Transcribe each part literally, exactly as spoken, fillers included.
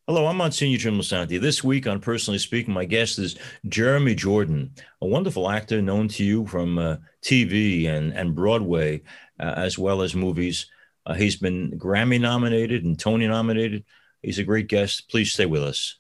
Hello, I'm Monsignor Jim Lisanti. This week on Personally Speaking, my guest is Jeremy Jordan, a wonderful actor known to you from uh, T V and, and Broadway, uh, as well as movies. Uh, he's been Grammy nominated and Tony nominated. He's a great guest. Please stay with us.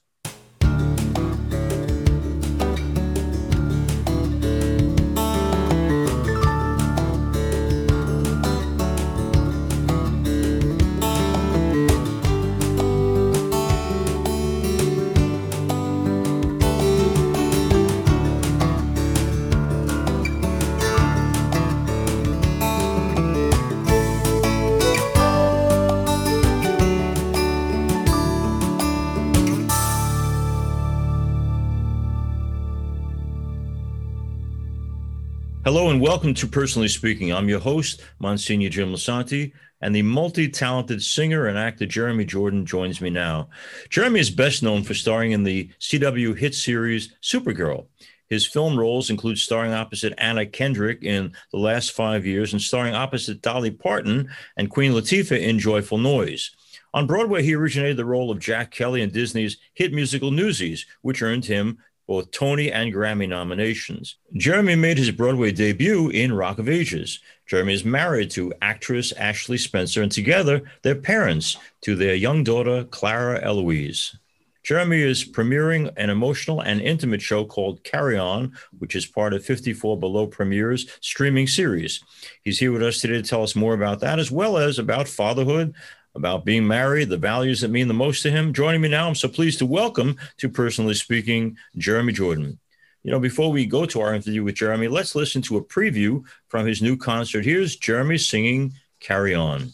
Hello and welcome to Personally Speaking. I'm your host, Monsignor Jim Lisanti, and the multi-talented singer and actor Jeremy Jordan joins me now. Jeremy is best known for starring in the C W hit series Supergirl. His film roles include starring opposite Anna Kendrick in The Last Five Years and starring opposite Dolly Parton and Queen Latifah in Joyful Noise. On Broadway, he originated the role of Jack Kelly in Disney's hit musical Newsies, which earned him both Tony and Grammy nominations. Jeremy made his Broadway debut in Rock of Ages. Jeremy is married to actress Ashley Spencer, and together they're parents to their young daughter, Clara Eloise. Jeremy is premiering an emotional and intimate show called Carry On, which is part of fifty-four Below Premiere's streaming series. He's here with us today to tell us more about that, as well as about fatherhood, about being married, the values that mean the most to him. Joining me now, I'm so pleased to welcome to Personally Speaking, Jeremy Jordan. You know, before we go to our interview with Jeremy, let's listen to a preview from his new concert. Here's Jeremy singing Carry On.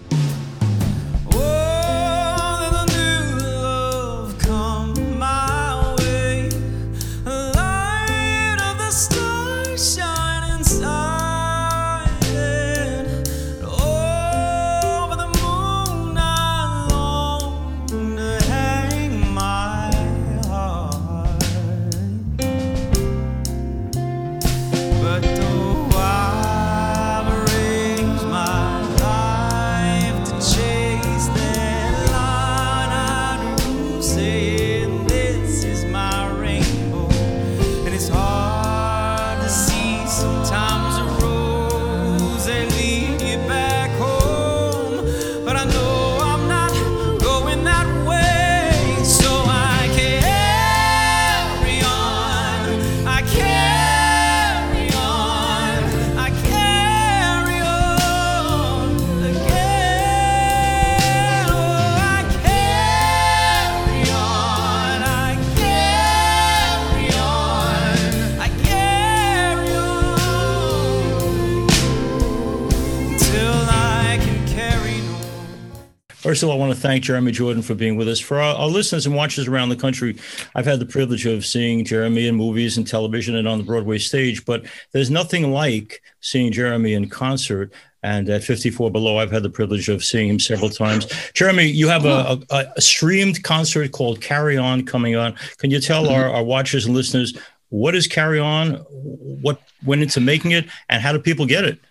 First of all, I want to thank Jeremy Jordan for being with us. For our, our listeners and watchers around the country, I've had the privilege of seeing Jeremy in movies and television and on the Broadway stage, but there's nothing like seeing Jeremy in concert. And at fifty-four Below, I've had the privilege of seeing him several times. Jeremy, you have a, a, a streamed concert called Carry On coming on. Can you tell our, our watchers and listeners, what is Carry On, what went into making it, and how do people get it?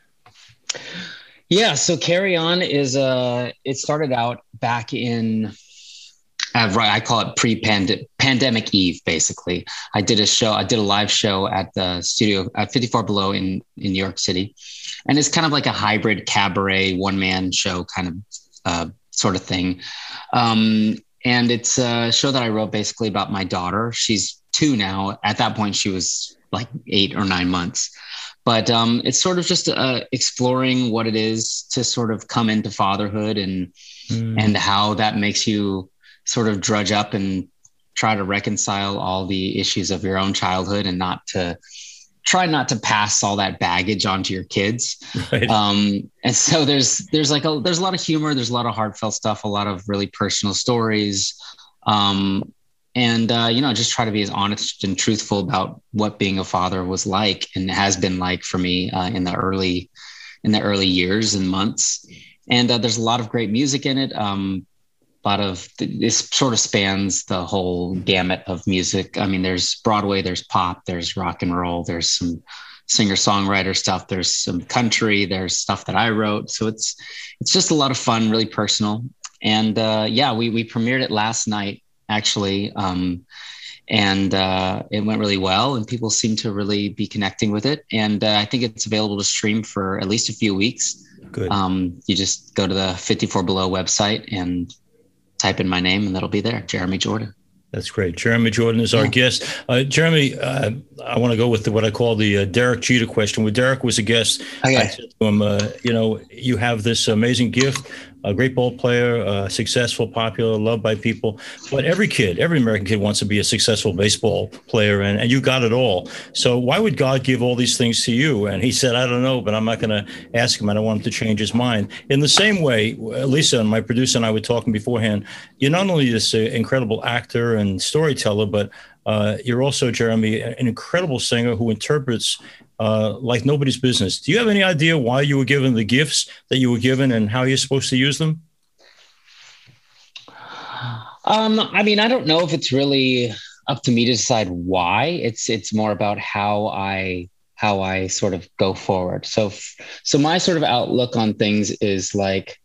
Yeah, so Carry On is uh it started out back in uh, right, I call it pre-pandemic Eve, basically. I did a show, I did a live show at the studio at fifty-four Below in, in New York City. And it's kind of like a hybrid cabaret one-man show kind of uh, sort of thing. Um, and it's a show that I wrote basically about my daughter. She's two now. At that point, she was like eight or nine months. But um, it's sort of just uh, exploring what it is to sort of come into fatherhood and mm. and how that makes you sort of drudge up and try to reconcile all the issues of your own childhood and not to try not to pass all that baggage onto your kids. Right. Um, and so there's there's like a there's a lot of humor, there's a lot of heartfelt stuff, a lot of really personal stories. Um, And, uh, you know, just try to be as honest and truthful about what being a father was like and has been like for me uh, in the early in the early years and months. And uh, there's a lot of great music in it. Um, a lot of this sort of spans the whole gamut of music. I mean, there's Broadway, there's pop, there's rock and roll, there's some singer-songwriter stuff, there's some country, there's stuff that I wrote. So it's it's just a lot of fun, really personal. And uh, yeah, we we premiered it last night actually. Um, and uh, it went really well, and people seem to really be connecting with it. And uh, I think it's available to stream for at least a few weeks. Good. Um, you just go to the fifty-four Below website and type in my name, and that'll be there, Jeremy Jordan. That's great. Jeremy Jordan is our yeah. guest. Uh, Jeremy, uh, I want to go with the, what I call the uh, Derek Jeter question. When Derek was a guest, okay. I said to him, uh, you know, you have this amazing gift, a great ball player, uh, successful, popular, loved by people. But every kid, every American kid wants to be a successful baseball player, and, and you got it all. So why would God give all these things to you? And he said, I don't know, but I'm not going to ask him. I don't want him to change his mind. In the same way, Lisa, my producer, and I were talking beforehand, you're not only this uh, incredible actor and storyteller, but uh, you're also, Jeremy, an incredible singer who interprets uh, like nobody's business. Do you have any idea why you were given the gifts that you were given and how you're supposed to use them? Um, I mean, I don't know if it's really up to me to decide why. It's it's more about how I how I sort of go forward. So so my sort of outlook on things is like,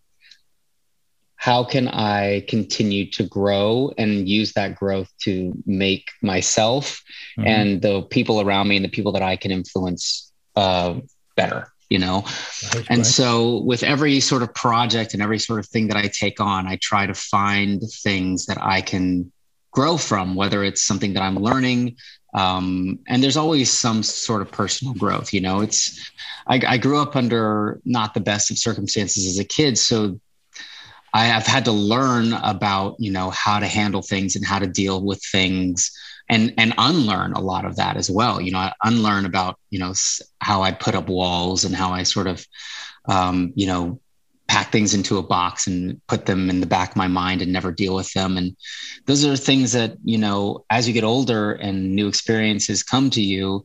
how can I continue to grow and use that growth to make myself mm-hmm. and the people around me and the people that I can influence uh, better, you know? Right, and right. So with every sort of project and every sort of thing that I take on, I try to find things that I can grow from, whether it's something that I'm learning. Um, and there's always some sort of personal growth, you know, it's, I, I grew up under not the best of circumstances as a kid. So I have had to learn about, you know, how to handle things and how to deal with things and, and unlearn a lot of that as well. You know, I unlearn about, you know, how I put up walls and how I sort of, um, you know, pack things into a box and put them in the back of my mind and never deal with them. And those are things that, you know, as you get older and new experiences come to you,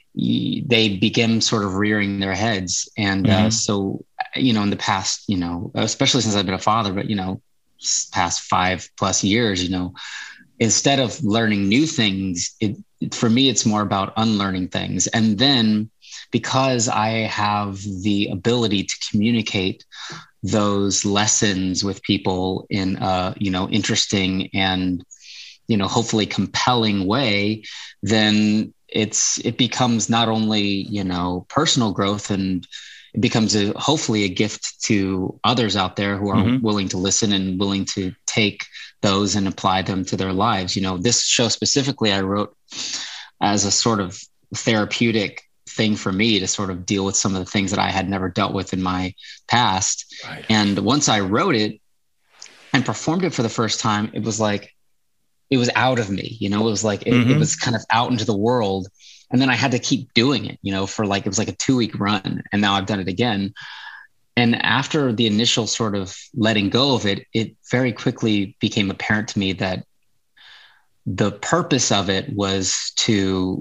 they begin sort of rearing their heads. And mm-hmm. uh, so, you know, in the past, you know, especially since I've been a father, but, you know, past five plus years, you know, instead of learning new things, it, for me, it's more about unlearning things. And then because I have the ability to communicate those lessons with people in a, you know, interesting and, you know, hopefully compelling way, then it's, it becomes not only, you know, personal growth, and it becomes a, hopefully a gift to others out there who are mm-hmm. willing to listen and willing to take those and apply them to their lives. You know, this show specifically, I wrote as a sort of therapeutic thing for me to sort of deal with some of the things that I had never dealt with in my past. Right. And once I wrote it and performed it for the first time, it was like, it was out of me, you know, it was like, it, mm-hmm. it was kind of out into the world. And then I had to keep doing it, you know, for like, it was like a two week run. And now I've done it again. And after the initial sort of letting go of it, it very quickly became apparent to me that the purpose of it was to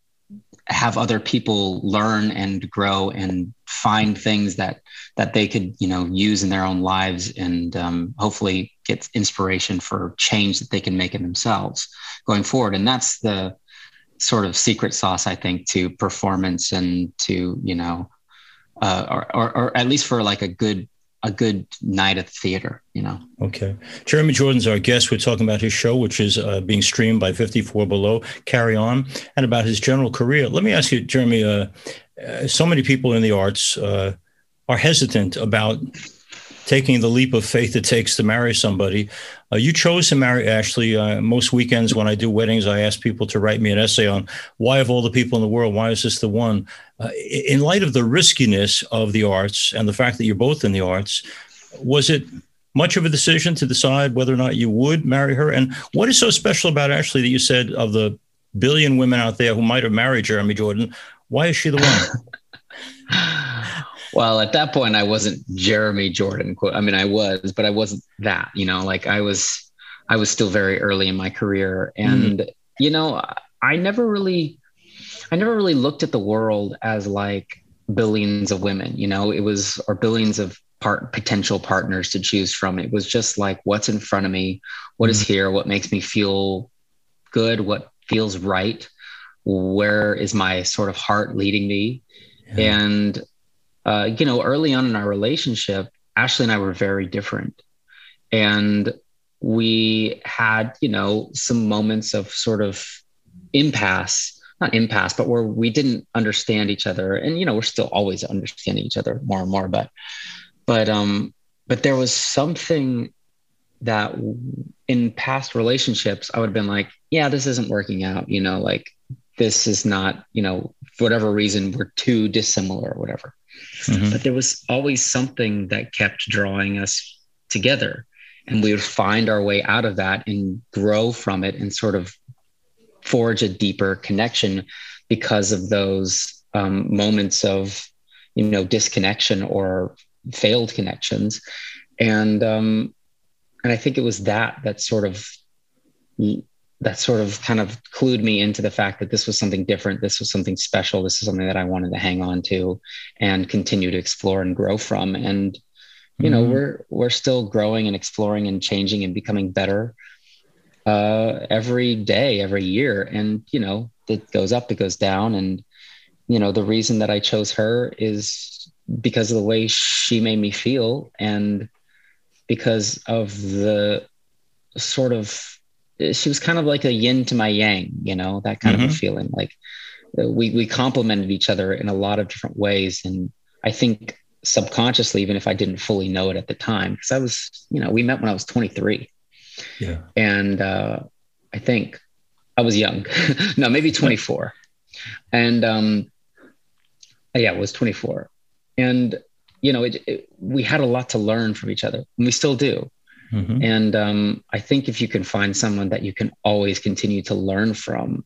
have other people learn and grow and find things that that they could, you know, use in their own lives, and um, hopefully get inspiration for change that they can make in themselves going forward. And that's the sort of secret sauce, I think, to performance and to, you know, uh, or, or or at least for like a good a good night at the theater, you know. Okay. Jeremy Jordan's our guest. We're talking about his show, which is uh, being streamed by fifty-four Below, Carry On, and about his general career. Let me ask you, Jeremy, uh, uh, so many people in the arts uh, are hesitant about taking the leap of faith it takes to marry somebody. Uh, you chose to marry Ashley. Uh, most weekends when I do weddings, I ask people to write me an essay on why of all the people in the world, why is this the one? Uh, in light of the riskiness of the arts and the fact that you're both in the arts, was it much of a decision to decide whether or not you would marry her? And what is so special about Ashley that you said of the billion women out there who might have married Jeremy Jordan, why is she the one? Well, at that point, I wasn't Jeremy Jordan. I mean, I was, but I wasn't that, you know, like I was, I was still very early in my career. And, mm. you know, I never really, I never really looked at the world as like billions of women, you know, it was, or billions of part potential partners to choose from. It was just like, what's in front of me, what mm. is here, what makes me feel good, what feels right, where is my sort of heart leading me? Yeah. And Uh, you know, early on in our relationship, Ashley and I were very different. And we had, you know, some moments of sort of impasse, not impasse, but where we didn't understand each other. And, you know, we're still always understanding each other more and more, but, but, um, but there was something that in past relationships, I would have been like, yeah, this isn't working out, you know, like this is not, you know, for whatever reason, we're too dissimilar or whatever. Mm-hmm. But there was always something that kept drawing us together, and we would find our way out of that and grow from it and sort of forge a deeper connection because of those um, moments of, you know, disconnection or failed connections. And, um, and I think it was that, that sort of, that sort of kind of clued me into the fact that this was something different. This was something special. This is something that I wanted to hang on to and continue to explore and grow from. And, you know, mm-hmm. we're, we're still growing and exploring and changing and becoming better uh, every day, every year. And, you know, it goes up, it goes down. And, you know, the reason that I chose her is because of the way she made me feel, and because of the sort of, she was kind of like a yin to my yang, you know, that kind mm-hmm. of a feeling. Like we, we complemented each other in a lot of different ways. And I think subconsciously, even if I didn't fully know it at the time, because I was, you know, we met when I was twenty-three. Yeah. And uh, I think I was young. No, maybe twenty-four. And um, yeah, it was twenty-four. And, you know, it, it, we had a lot to learn from each other, and we still do. Mm-hmm. And um, I think if you can find someone that you can always continue to learn from,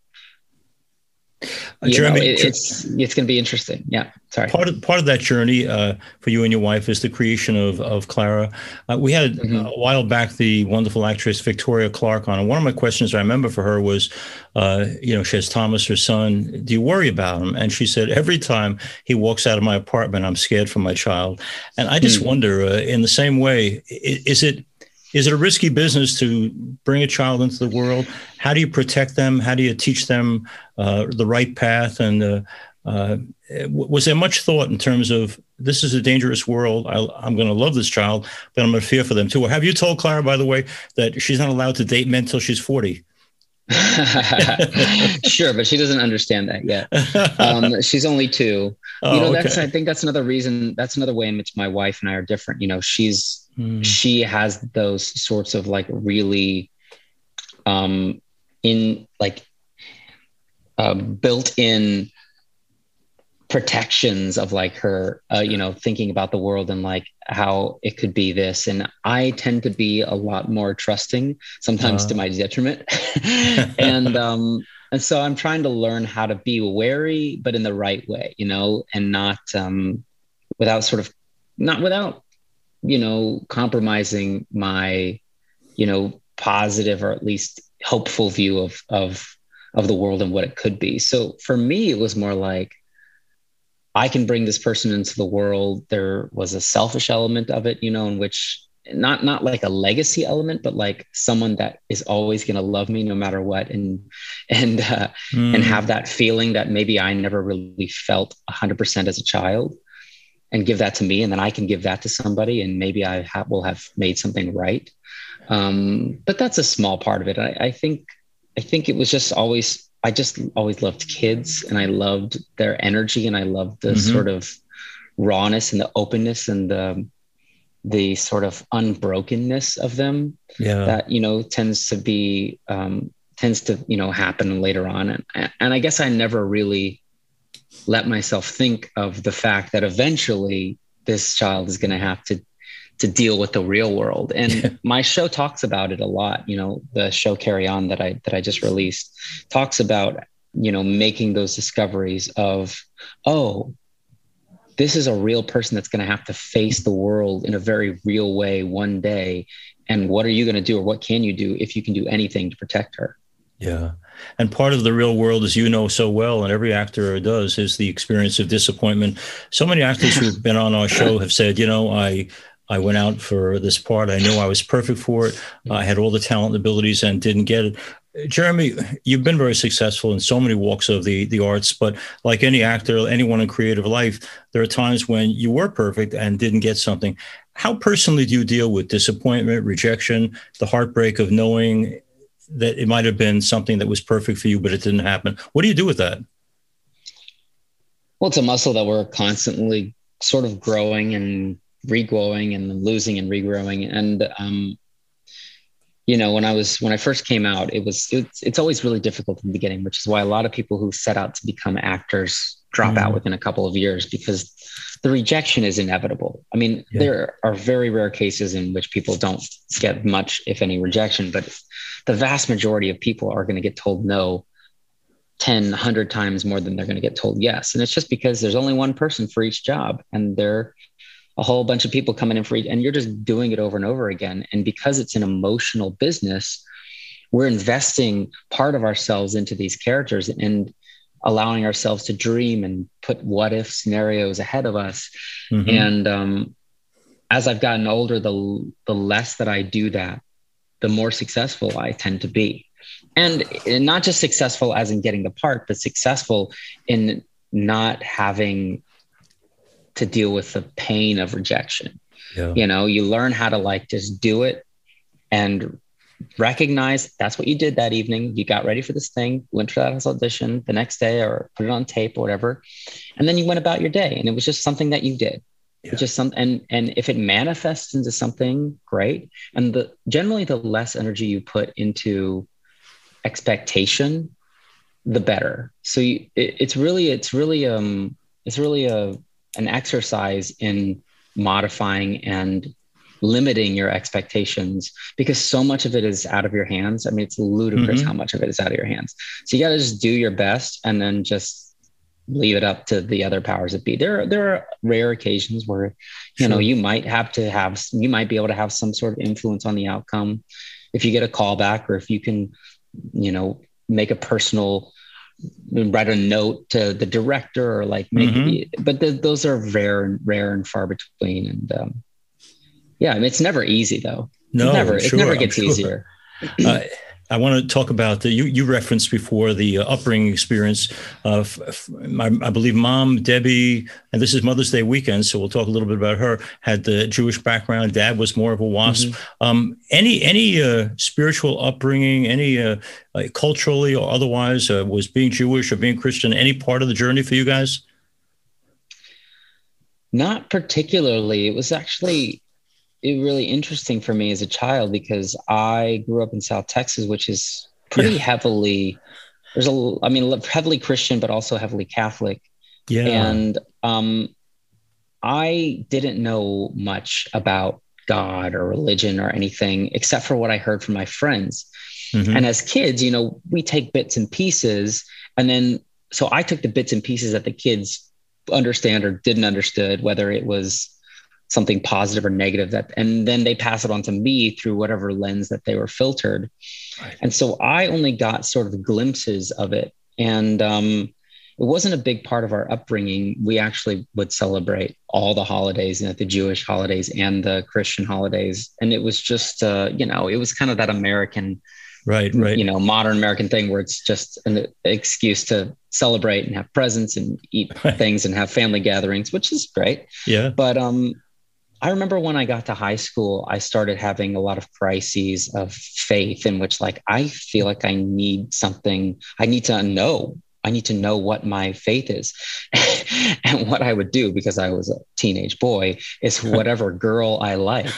Uh, Jeremy, know, it, it's it's going to be interesting. Yeah, sorry. Part of part of that journey uh, for you and your wife is the creation of of Clara. Uh, we had mm-hmm. a while back the wonderful actress Victoria Clark on, and one of my questions I remember for her was, uh, you know, she has Thomas, her son. Do you worry about him? And she said, every time he walks out of my apartment, I'm scared for my child. And I just mm-hmm. wonder, uh, in the same way, is it Is it a risky business to bring a child into the world? How do you protect them? How do you teach them uh, the right path? And uh, uh, was there much thought in terms of, this is a dangerous world, I, I'm going to love this child, but I'm going to fear for them too? Or have you told Clara, by the way, that she's not allowed to date men until she's forty? Sure, but she doesn't understand that yet. Um, she's only two. Oh, you know, that's, okay. I think that's another reason, that's another way in which my wife and I are different. You know, she's, mm. she has those sorts of like really, um, in like, uh, built in protections of like her, uh, you know, thinking about the world and like how it could be this. And I tend to be a lot more trusting, sometimes uh. to my detriment. and, um, and so I'm trying to learn how to be wary, but in the right way, you know, and not, um, without sort of, not without, you know, compromising my, you know, positive or at least hopeful view of, of, of the world and what it could be. So for me, it was more like, I can bring this person into the world. There was a selfish element of it, you know, in which not, not like a legacy element, but like someone that is always going to love me no matter what. And, and, uh, mm. and have that feeling that maybe I never really felt a hundred percent as a child, and give that to me. And then I can give that to somebody, and maybe I ha- will have made something right. Um, but that's a small part of it. I, I think, I think it was just always, I just always loved kids, and I loved their energy, and I loved the mm-hmm. sort of rawness and the openness and the, the sort of unbrokenness of them. Yeah. That, you know, tends to be, um, tends to, you know, happen later on. And, and I guess I never really let myself think of the fact that eventually this child is going to have to, to deal with the real world. And yeah. my show talks about it a lot. You know, the show Carry On that I, that I just released talks about, you know, making those discoveries of, oh, this is a real person that's going to have to face the world in a very real way one day. And what are you going to do, or what can you do if you can do anything to protect her? Yeah. And part of the real world, as you know so well, and every actor does, is the experience of disappointment. So many actors who've been on our show have said, you know, I I went out for this part. I knew I was perfect for it. I had all the talent and abilities and didn't get it. Jeremy, you've been very successful in so many walks of the, the arts, but like any actor, anyone in creative life, there are times when you were perfect and didn't get something. how personally do you deal with disappointment, rejection, the heartbreak of knowing that it might have been something that was perfect for you, but it didn't happen? What do you do with that? Well, it's a muscle that we're constantly sort of growing and regrowing and losing and regrowing. And, um, you know, when I was, when I first came out, it was, it's, it's always really difficult in the beginning, which is why a lot of people who set out to become actors drop mm. out within a couple of years, because the rejection is inevitable. I mean, yeah. there are very rare cases in which people don't get much, if any, rejection, but the vast majority of people are going to get told no ten, one hundred times more than they're going to get told yes. And it's just because there's only one person for each job, and they're a whole bunch of people coming in for each, and you're just doing it over and over again. And because it's an emotional business, we're investing part of ourselves into these characters and allowing ourselves to dream and put what if scenarios ahead of us. Mm-hmm. And um, as I've gotten older, the, the less that I do that, the more successful I tend to be. And, and not just successful as in getting the part, but successful in not having to deal with the pain of rejection. Yeah. You know, you learn how to like just do it and recognize that's what you did that evening. You got ready for this thing, went for that audition the next day or put it on tape or whatever. And then you went about your day, and it was just something that you did. Yeah. It's just some, and, and if it manifests into something great, and the generally the less energy you put into expectation, the better. So you, it, it's really, it's really, um, it's really a, an exercise in modifying and limiting your expectations, because so much of it is out of your hands. I mean, it's ludicrous mm-hmm. how much of it is out of your hands. So you got to just do your best and then just leave it up to the other powers that be. There, there are rare occasions where, you sure. know, you might have to have, you might be able to have some sort of influence on the outcome. If you get a call back, or if you can, you know, make a personal, write a note to the director, or like make mm-hmm. it, but the, those are rare and rare and far between. And um, yeah, I mean, it's never easy though. No, it never, sure, it never gets sure. easier. uh, I want to talk about the, you, you referenced before the uh, upbringing experience of, I, I believe mom, Debbie, and this is Mother's Day weekend, so we'll talk a little bit about her, had the Jewish background. Dad was more of a WASP. Mm-hmm. Um, any any uh, spiritual upbringing, any uh, like culturally or otherwise, uh, was being Jewish or being Christian any part of the journey for you guys? Not particularly. It was actually it really interesting for me as a child, because I grew up in South Texas, which is pretty yeah. heavily, there's a, I mean, heavily Christian, but also heavily Catholic. Yeah. And um, I didn't know much about God or religion or anything, except for what I heard from my friends. Mm-hmm. And as kids, you know, we take bits and pieces. And then, so I took the bits and pieces that the kids understand or didn't understood, whether it was something positive or negative, that, and then they pass it on to me through whatever lens that they were filtered. Right. And so I only got sort of glimpses of it. And um, it wasn't a big part of our upbringing. We actually would celebrate all the holidays, you know, the Jewish holidays and the Christian holidays. And it was just, uh, you know, it was kind of that American, right, right, you know, modern American thing where it's just an excuse to celebrate and have presents and eat right. things and have family gatherings, which is great. Yeah. But, um, I remember when I got to high school, I started having a lot of crises of faith in which, like, I feel like I need something. I need to know. I need to know what my faith is. And what I would do, because I was a teenage boy, is whatever girl I liked,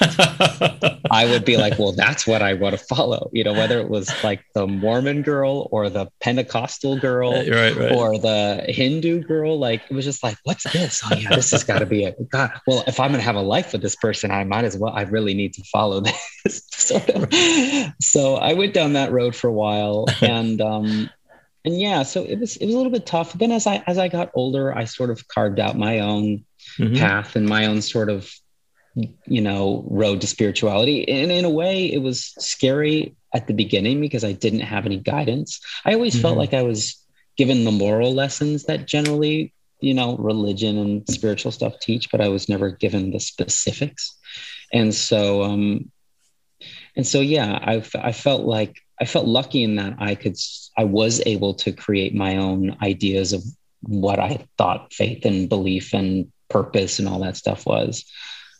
I would be like, well, that's what I want to follow. You know, whether it was like the Mormon girl or the Pentecostal girl right, right. or the Hindu girl. Like, it was just like, what's this? Oh yeah, this has got to be it. God, well, if I'm going to have a life with this person, I might as well, I really need to follow this. sort of. So I went down that road for a while. And, um, And yeah, so it was it was a little bit tough. Then as I as I got older, I sort of carved out my own mm-hmm. path and my own sort of, you know, road to spirituality. And in a way, it was scary at the beginning because I didn't have any guidance. I always mm-hmm. felt like I was given the moral lessons that generally, you know, religion and spiritual stuff teach, but I was never given the specifics. And so, um, and so, yeah, I I felt like I felt lucky in that I could, I was able to create my own ideas of what I thought faith and belief and purpose and all that stuff was.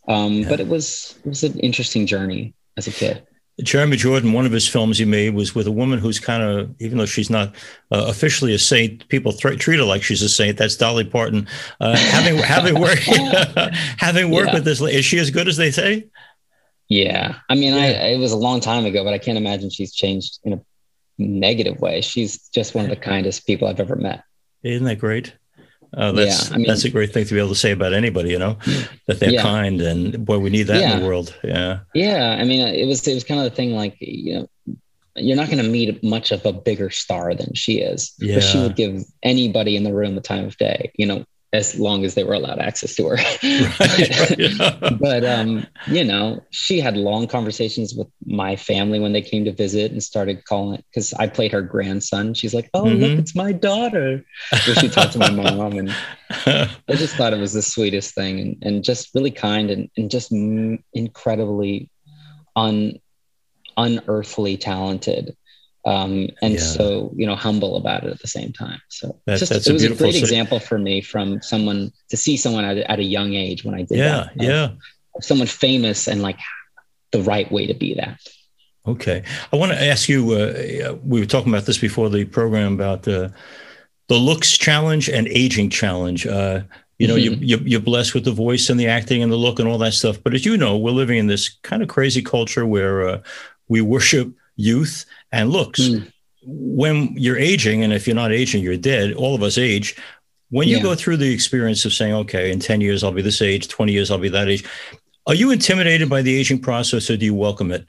Um, Yeah. But it was it was an interesting journey as a kid. Jeremy Jordan, one of his films he made was with a woman who's kind of, even though she's not uh, officially a saint, people th- treat her like she's a saint. That's Dolly Parton. Uh, having having worked having worked Yeah. with this, is she as good as they say? Yeah, I mean, Yeah. I it was a long time ago, but I can't imagine she's changed in a negative way. She's just one of the kindest people I've ever met. Isn't that great? Uh, that's Yeah, I mean, that's a great thing to be able to say about anybody, you know, that they're yeah, kind, and boy, we need that in yeah, the world. Yeah, yeah. I mean, it was it was kind of the thing, like, you know, you're not going to meet much of a bigger star than she is, but she yeah, would give anybody in the room the time of day, you know, as long as they were allowed access to her. right, right. Yeah. But um, you know, she had long conversations with my family when they came to visit and started calling it, because I played her grandson. She's like, "Oh, look, Mm-hmm. it's my daughter." So she talked to my mom, and I just thought it was the sweetest thing, and, and just really kind, and, and just m- incredibly un unearthly talented. Um, and Yeah, so, you know, humble about it at the same time. So it's that just, that's it a was a beautiful. great si- example for me, from someone, to see someone at, at a young age when I did Yeah, that, of, yeah. of someone famous and like the right way to be that. Okay, I want to ask you. Uh, we were talking about this before the program about uh, the looks challenge and aging challenge. Uh, you know, you, you, you're blessed with the voice and the acting and the look and all that stuff. But as you know, we're living in this kind of crazy culture where uh, we worship youth and looks. Mm, When you're aging, and if you're not aging, you're dead. All of us age. When you yeah. go through the experience of saying, okay, in ten years, I'll be this age, twenty years, I'll be that age. Are you intimidated by the aging process, or do you welcome it?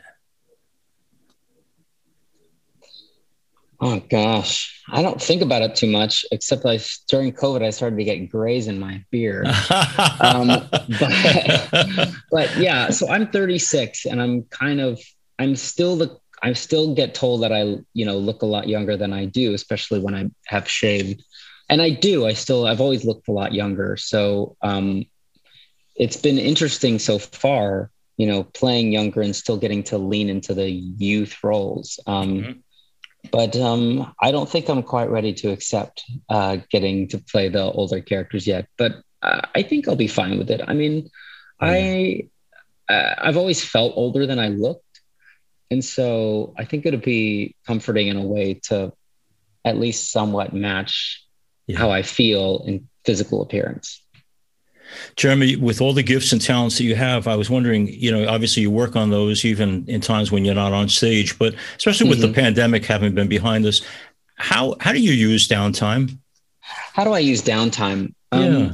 Oh gosh, I don't think about it too much, except like during COVID, I started to get grays in my beard. Um, but, but yeah, so I'm thirty-six, and I'm kind of, I'm still the, I still get told that I, you know, look a lot younger than I do, especially when I have shaved. And I do, I still, I've always looked a lot younger. So um, it's been interesting so far, you know, playing younger and still getting to lean into the youth roles. Um, Mhm. But um, I don't think I'm quite ready to accept uh, getting to play the older characters yet. But uh, I think I'll be fine with it. I mean, Yeah. I uh, I've always felt older than I looked, and so I think it'd be comforting in a way to at least somewhat match Yeah. how I feel in physical appearance. Jeremy, with all the gifts and talents that you have, I was wondering, you know, obviously you work on those even in times when you're not on stage, but especially with Mm-hmm. the pandemic having been behind us, how how do you use downtime? How do I use downtime? Um, Yeah.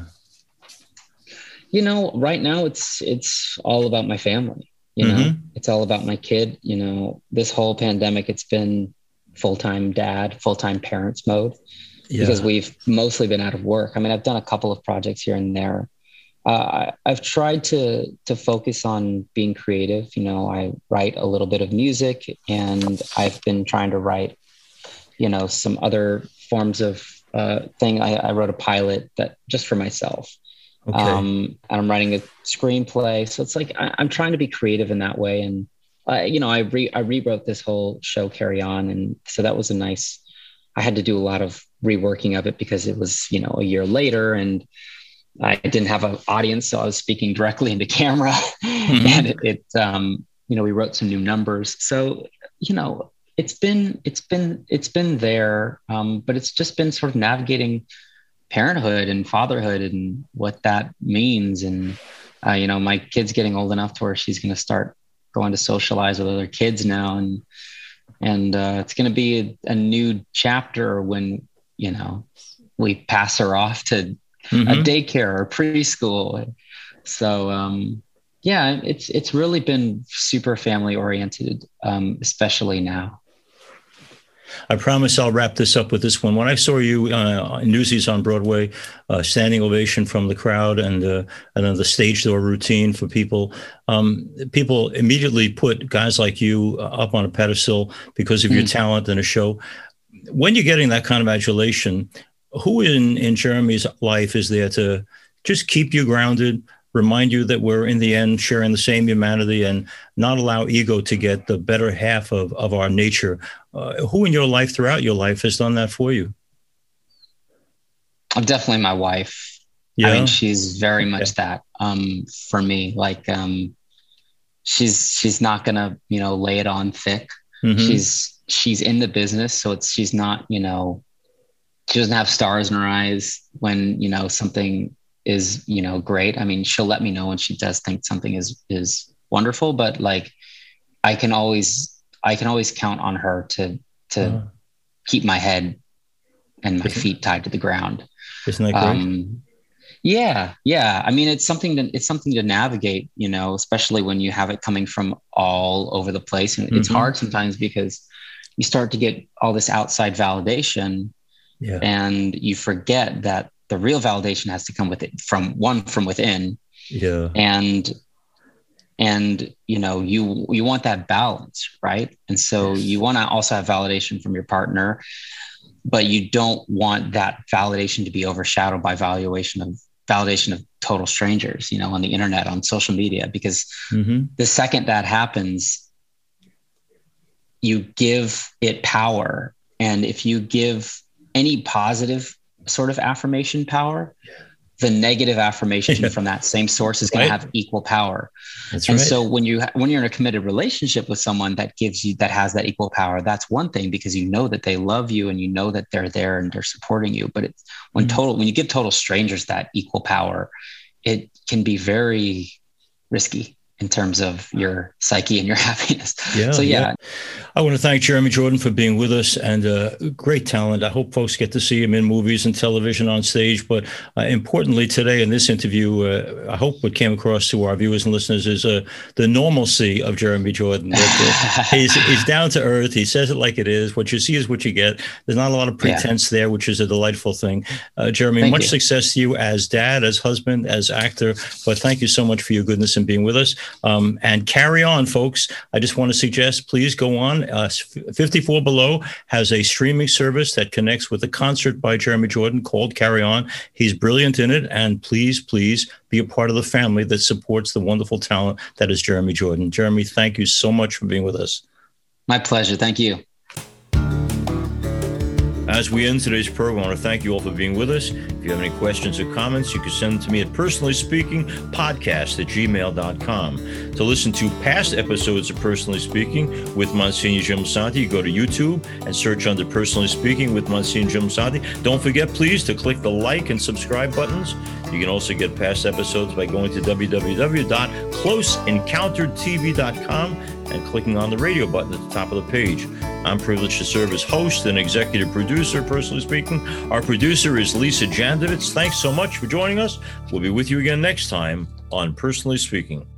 you know, right now it's it's all about my family. You know, Mhm. it's all about my kid. You know, this whole pandemic, it's been full-time dad, full-time parents mode, Yeah. because we've mostly been out of work. I mean, I've done a couple of projects here and there. Uh, I, I've tried to to focus on being creative. You know, I write a little bit of music, and I've been trying to write, you know, some other forms of uh, thing. I, I wrote a pilot that just for myself. Okay. Um, and I'm writing a screenplay. So it's like, I, I'm trying to be creative in that way. And, uh, you know, I re I rewrote this whole show, Carry On. And so that was a nice, I had to do a lot of reworking of it because it was, you know, a year later, and I didn't have an audience. So I was speaking directly into camera. Mhm. And it, it um, you know, we wrote some new numbers. So, you know, it's been, it's been, it's been there. Um, but it's just been sort of navigating parenthood and fatherhood and what that means. And, uh, you know, my kid's getting old enough to where she's going to start going to socialize with other kids now. And, and uh, it's going to be a, a new chapter when, you know, we pass her off to Mhm. a daycare or preschool. So, um, yeah, it's, it's really been super family oriented, um, especially now. I promise I'll wrap this up with this one. When I saw you uh, in Newsies on Broadway, uh, standing ovation from the crowd, and uh, and then the stage door routine for people, um, people immediately put guys like you up on a pedestal because of mm. your talent in a show. When you're getting that kind of adulation, who in, in Jeremy's life is there to just keep you grounded, remind you that we're in the end sharing the same humanity, and not allow ego to get the better half of, of our nature? Uh, who in your life, throughout your life, has done that for you? I'm definitely my wife. Yeah. I mean, she's very much okay. that. um, for me. Like, um, she's she's not gonna, you know, lay it on thick. Mm-hmm. She's she's in the business, so it's she's not, you know, she doesn't have stars in her eyes when, you know, something is, you know, great. I mean, she'll let me know when she does think something is is wonderful, but like, I can always I can always count on her to to uh-huh. keep my head and my feet tied to the ground. Isn't that great? Um, yeah, yeah. I mean, it's something to it's something to navigate, you know, especially when you have it coming from all over the place, and mm-hmm. it's hard sometimes because you start to get all this outside validation. Yeah. And you forget that the real validation has to come with it from one from within. Yeah. And, and, you know, you, you want that balance, right? And so yes. you want to also have validation from your partner, but you don't want that validation to be overshadowed by valuation of validation of total strangers, you know, on the internet, on social media, because mm-hmm. the second that happens, you give it power. And if you give any positive sort of affirmation power, the negative affirmation yeah. from that same source is going right. to have equal power. That's and right. so when you when you're in a committed relationship with someone that gives you that has that equal power, that's one thing, because you know that they love you and you know that they're there and they're supporting you. But it's when mm-hmm. total when you give total strangers that equal power, it can be very risky in terms of your psyche and your happiness. Yeah, so, yeah. yeah. I want to thank Jeremy Jordan for being with us, and uh, great talent. I hope folks get to see him in movies and television, on stage. But uh, importantly, today in this interview, uh, I hope what came across to our viewers and listeners is uh, the normalcy of Jeremy Jordan. That, uh, he's, he's down to earth. He says it like it is. What you see is what you get. There's not a lot of pretense yeah. there, which is a delightful thing. Uh, Jeremy, thank much you. Success to you as dad, as husband, as actor. But thank you so much for your goodness and being with us. Um, and carry on, folks. I just want to suggest, please go on. Uh, fifty-four Below has a streaming service that connects with a concert by Jeremy Jordan called Carry On. He's brilliant in it. And please, please be a part of the family that supports the wonderful talent that is Jeremy Jordan. Jeremy, thank you so much for being with us. My pleasure. Thank you. As we end today's program, I want to thank you all for being with us. If you have any questions or comments, you can send them to me at personally speaking podcast at gmail dot com. To listen to past episodes of Personally Speaking with Monsignor Jim Lisante, you go to YouTube and search under Personally Speaking with Monsignor Jim Lisante. Don't forget, please, to click the like and subscribe buttons. You can also get past episodes by going to w w w dot close encountered t v dot com and clicking on the radio button at the top of the page. I'm privileged to serve as host and executive producer, Personally Speaking. Our producer is Lisa Jandovitz. Thanks so much for joining us. We'll be with you again next time on Personally Speaking.